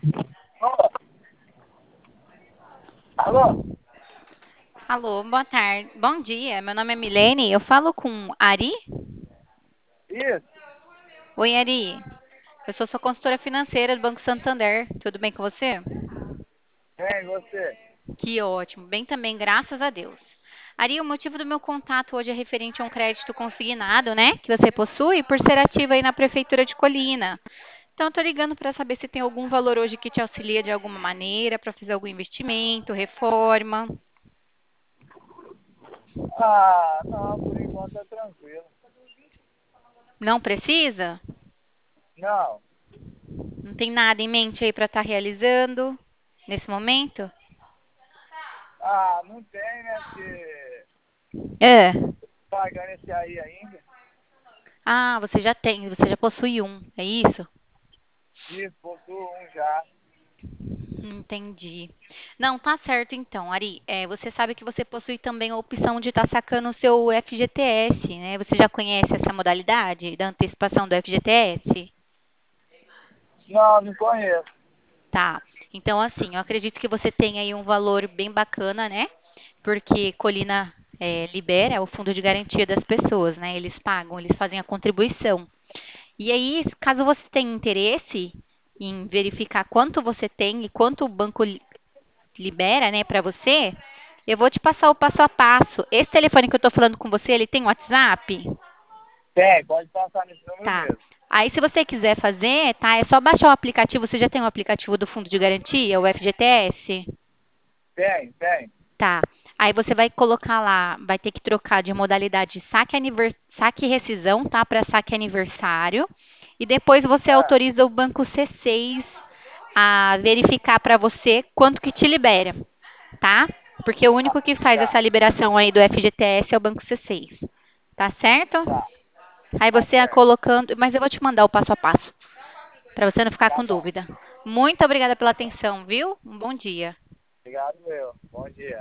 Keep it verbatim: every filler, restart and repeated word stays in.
Ó, alô? Alô, boa tarde. Bom dia, meu nome é Milene. Eu falo com Ari? Isso, Oi, Ari. Eu sou sua consultora financeira do Banco Santander. Tudo bem com você? vem você. Que ótimo. Bem também, graças a Deus. Ari, o motivo do meu contato hoje é referente a um crédito consignado, né? Que você possui por ser ativa aí na Prefeitura de Colina. Então, eu tô ligando para saber se tem algum valor hoje que te auxilia de alguma maneira para fazer algum investimento, reforma. Ah, não, por enquanto tá tranquilo. Não precisa? Não, Não tem nada em mente aí para estar realizando nesse momento? ah, não tem, né, porque É. pagando esse aí ainda. Ah, você já tem, você já possui um, é isso? Isso, possuo um já. Entendi. Não, tá certo então, Ari. É, você sabe que você possui também a opção de estar sacando o seu F G T S, né? Você já conhece essa modalidade da antecipação do F G T S? Não, não conheço. Tá. Então, assim, eu acredito que você tem aí um valor bem bacana, né? Porque Colina é, libera o fundo de garantia das pessoas, né? Eles pagam, eles fazem a contribuição. E aí, caso você tenha interesse em verificar quanto você tem e quanto o banco li- libera, né, para você, eu vou te passar o passo a passo. Esse telefone que eu tô falando com você, ele tem WhatsApp? Tem, pode passar nesse número Tá. mesmo. Aí, se você quiser fazer, tá, é só baixar o aplicativo. Você já tem o aplicativo do Fundo de Garantia, o F G T S? Tem, tem. Tá. Aí você vai colocar lá, vai ter que trocar de modalidade saque, aniver- saque e rescisão, tá? Para saque aniversário. E depois você Ah, autoriza o banco C seis a verificar para você quanto que te libera, tá? Porque o único que faz tá, essa liberação aí do F G T S é o banco C seis. Tá certo? tá, Aí tá você é certo. colocando, mas eu vou te mandar o passo a passo, para você não ficar Tá com bom, dúvida. Muito obrigada pela tá bom. atenção, viu? Um bom dia. Obrigado, meu. Bom dia.